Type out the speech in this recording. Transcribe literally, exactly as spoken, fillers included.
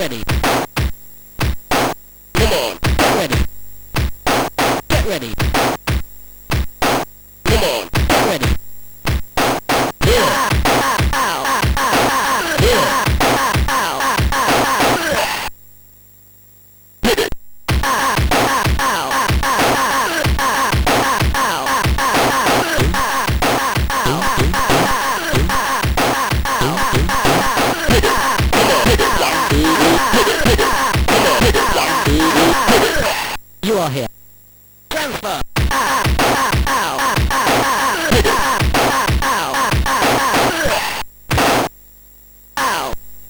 ready. Come on. Get ready. Get ready. Come on. Get ready. Yeah. Yeah. You are here. Transfer.